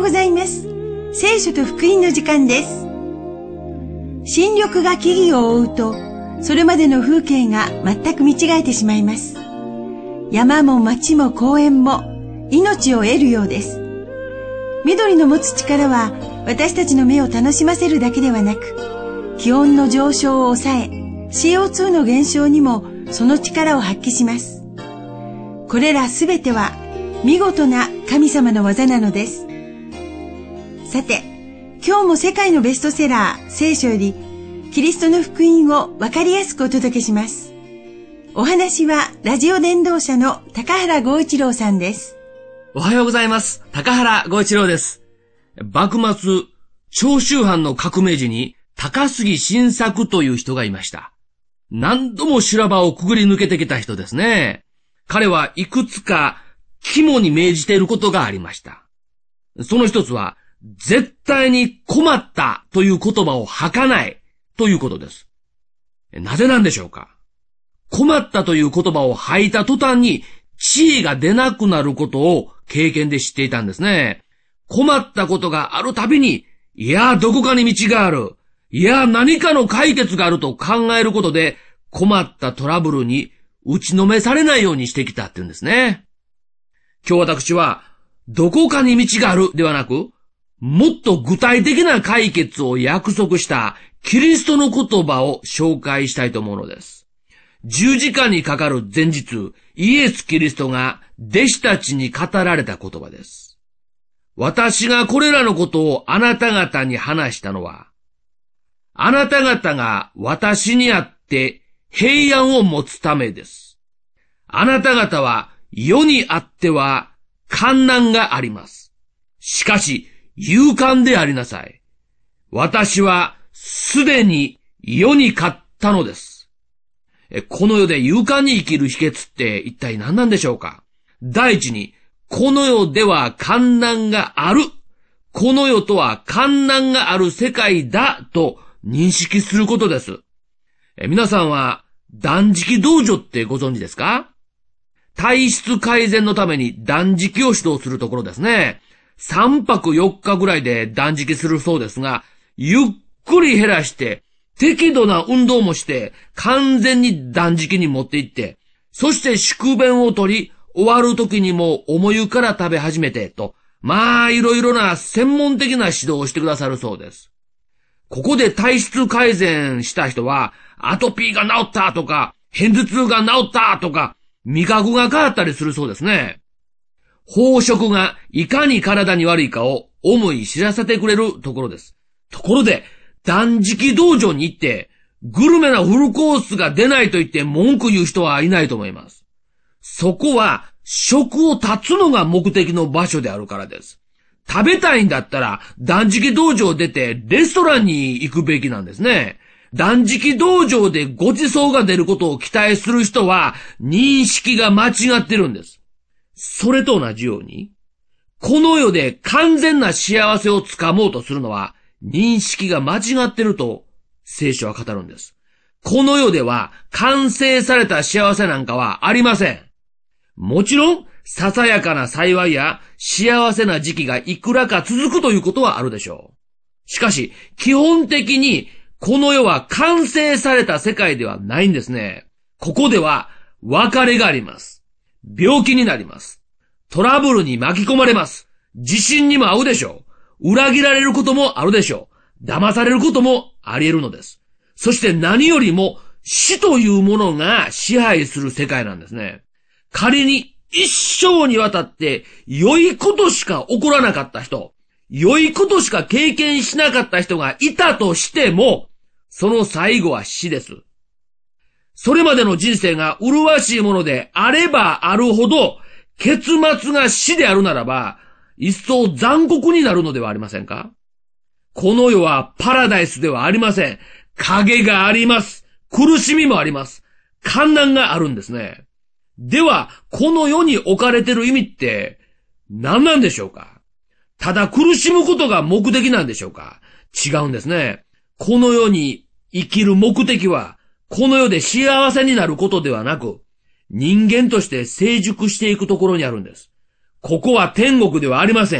ございます。聖書と福音の時間です。新緑が木々を覆うと、それまでの風景が全く見違えてしまいます。山も町も公園も命を得るようです。緑の持つ力は私たちの目を楽しませるだけではなく、気温の上昇を抑え、CO2 の減少にもその力を発揮します。これらすべては見事な神様の技なのです。さて、今日も世界のベストセラー聖書よりキリストの福音をわかりやすくお届けします。お話はラジオ伝道者の高原剛一郎さんです。 おはようございます。高原剛一郎です。幕末、長州藩の革命時に高杉晋作という人がいました。何度も修羅場をくぐり抜けてきた人ですね。彼はいくつか肝に銘じていることがありました。その一つは、絶対に困ったという言葉を吐かないということです。なぜなんでしょうか？困ったという言葉を吐いた途端に知恵が出なくなることを経験で知っていたんですね。困ったことがあるたびに、いや、どこかに道がある。いや、何かの解決があると考えることで、困ったトラブルに打ちのめされないようにしてきたっていうんですね。今日私は、どこかに道があるではなく、もっと具体的な解決を約束したキリストの言葉を紹介したいと思うのです。十字架にかかる前日、イエス・キリストが弟子たちに語られた言葉です。私がこれらのことをあなた方に話したのは、あなた方が私にあって平安を持つためです。あなた方は世にあっては患難があります。しかし勇敢でありなさい。私はすでに世に勝ったのです。この世で勇敢に生きる秘訣って一体何なんでしょうか？第一に、この世では患難がある。この世とは患難がある世界だと認識することです。皆さんは断食道場ってご存知ですか？体質改善のために断食を指導するところですね。3泊4日ぐらいで断食するそうですが、ゆっくり減らして、適度な運動もして、完全に断食に持っていって、そして宿便を取り、終わる時にもお湯から食べ始めて、と、いろいろな専門的な指導をしてくださるそうです。ここで体質改善した人は、アトピーが治ったとか、片頭痛が治ったとか、味覚が変わったりするそうですね。飽食がいかに体に悪いかを思い知らせてくれるところです。ところで、断食道場に行って、グルメなフルコースが出ないと言って文句言う人はいないと思います。そこは、食を断つのが目的の場所であるからです。食べたいんだったら、断食道場を出てレストランに行くべきなんですね。断食道場でご馳走が出ることを期待する人は、認識が間違ってるんです。それと同じように、この世で完全な幸せをつかもうとするのは、認識が間違ってると聖書は語るんです。この世では完成された幸せなんかはありません。もちろん、ささやかな幸いや幸せな時期がいくらか続くということはあるでしょう。しかし、基本的にこの世は完成された世界ではないんですね。ここでは別れがあります。病気になります。トラブルに巻き込まれます。地震にも遭うでしょう。裏切られることもあるでしょう。騙されることもあり得るのです。そして何よりも死というものが支配する世界なんですね。仮に一生にわたって良いことしか起こらなかった人、良いことしか経験しなかった人がいたとしても、その最後は死です。それまでの人生が麗しいものであればあるほど、結末が死であるならば、一層残酷になるのではありませんか？この世はパラダイスではありません。影があります。苦しみもあります。患難があるんですね。では、この世に置かれている意味って何なんでしょうか？ただ苦しむことが目的なんでしょうか？違うんですね。この世に生きる目的は、この世で幸せになることではなく、人間として成熟していくところにあるんです。ここは天国ではありません。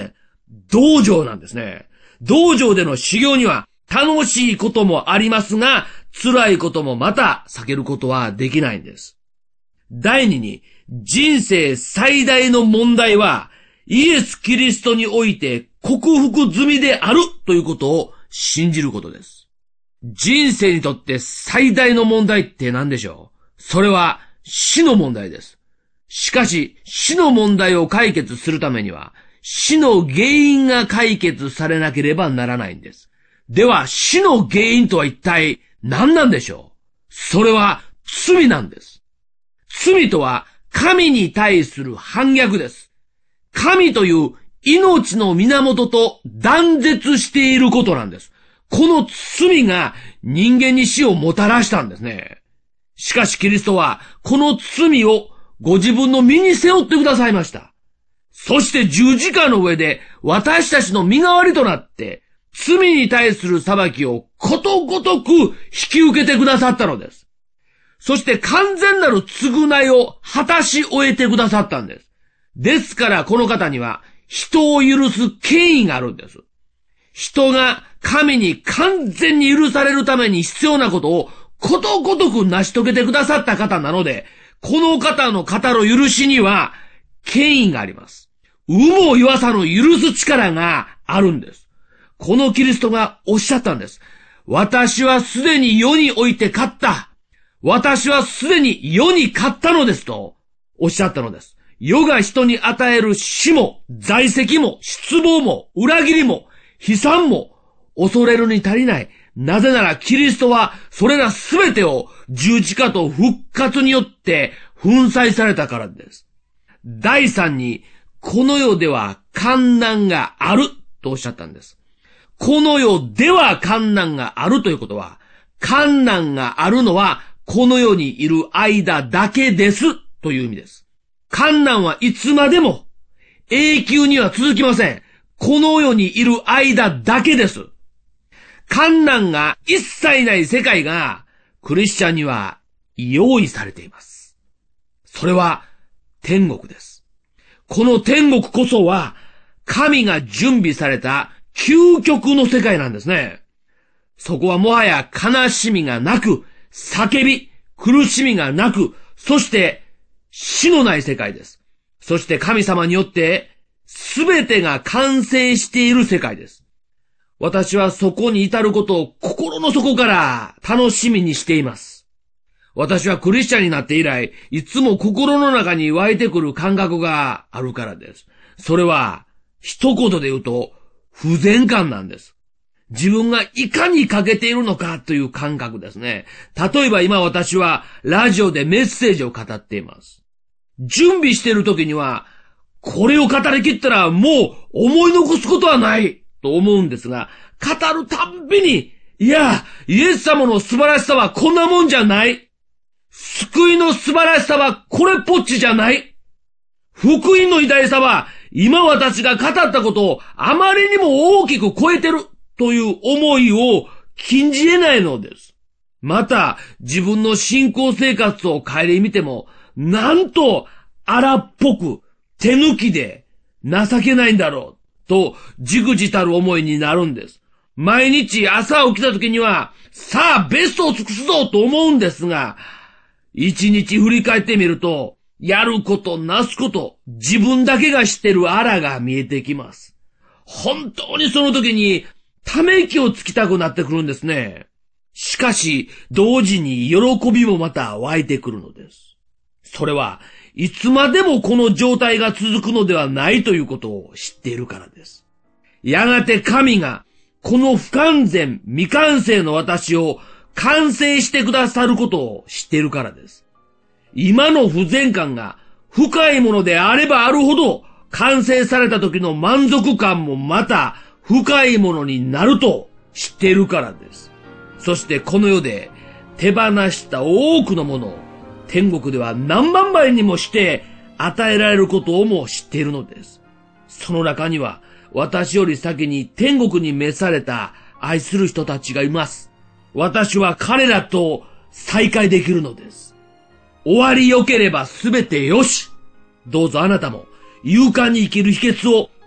道場なんですね。道場での修行には楽しいこともありますが、辛いこともまた避けることはできないんです。第二に、人生最大の問題は、イエス・キリストにおいて克服済みであるということを信じることです。人生にとって最大の問題って何でしょう？それは死の問題です。しかし、死の問題を解決するためには、死の原因が解決されなければならないんです。では、死の原因とは一体何なんでしょう？それは罪なんです。罪とは神に対する反逆です。神という命の源と断絶していることなんです。この罪が人間に死をもたらしたんですね。しかしキリストはこの罪をご自分の身に背負ってくださいました。そして十字架の上で私たちの身代わりとなって罪に対する裁きをことごとく引き受けてくださったのです。そして完全なる償いを果たし終えてくださったんです。ですからこの方には人を許す権威があるんです。人が神に完全に許されるために必要なことをことごとく成し遂げてくださった方なので、この方の語る許しには権威があります。有無を言わさぬ許す力があるんです。このキリストがおっしゃったんです。私はすでに世において勝った。私はすでに世に勝ったのですとおっしゃったのです。世が人に与える死も、在籍も、失望も、裏切りも、悲惨も、恐れるに足りない。なぜならキリストはそれらすべてを十字架と復活によって粉砕されたからです。第三に、この世では患難があるとおっしゃったんです。この世では患難があるということは、患難があるのはこの世にいる間だけですという意味です。患難はいつまでも永久には続きません。この世にいる間だけです。患難が一切ない世界がクリスチャンには用意されています。それは天国です。この天国こそは神が準備された究極の世界なんですね。そこはもはや悲しみがなく、叫び、苦しみがなく、そして死のない世界です。そして神様によって全てが完成している世界です。私はそこに至ることを心の底から楽しみにしています。私はクリスチャンになって以来、いつも心の中に湧いてくる感覚があるからです。それは一言で言うと不全感なんです。自分がいかに欠けているのかという感覚ですね。例えば今私はラジオでメッセージを語っています。準備している時には、これを語り切ったらもう思い残すことはないと思うんですが、語るたんびに、いや、イエス様の素晴らしさはこんなもんじゃない。救いの素晴らしさはこれっぽっちじゃない。福音の偉大さは今私が語ったことをあまりにも大きく超えてるという思いを禁じ得ないのです。また自分の信仰生活を顧みても、なんと荒っぽく手抜きで情けないんだろうとじくじたる思いになるんです。毎日朝起きた時にはさあベストを尽くすぞと思うんですが、一日振り返ってみるとやることなすこと自分だけが知ってるあらが見えてきます。本当にその時にため息をつきたくなってくるんですね。しかし同時に喜びもまた湧いてくるのです。それはいつまでもこの状態が続くのではないということを知っているからです。やがて神がこの不完全未完成の私を完成してくださることを知っているからです。今の不全感が深いものであればあるほど完成された時の満足感もまた深いものになると知っているからです。そしてこの世で手放した多くのものを天国では何万倍にもして与えられることをも知っているのです。その中には私より先に天国に召された愛する人たちがいます。私は彼らと再会できるのです。終わり良ければすべてよし。どうぞあなたも勇敢に生きる秘訣を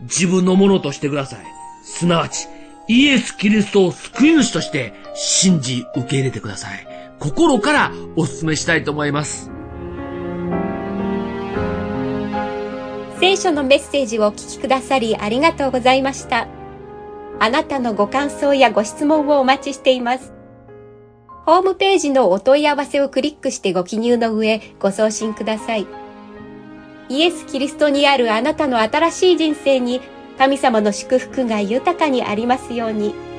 自分のものとしてください。すなわち、イエス・キリストを救い主として信じ受け入れてください。心からお勧めしたいと思います。 聖書のメッセージをお聞きくださりありがとうございました。あなたのご感想やご質問をお待ちしています。ホームページのお問い合わせをクリックしてご記入の上、ご送信ください。イエス・キリストにあるあなたの新しい人生に神様の祝福が豊かにありますように。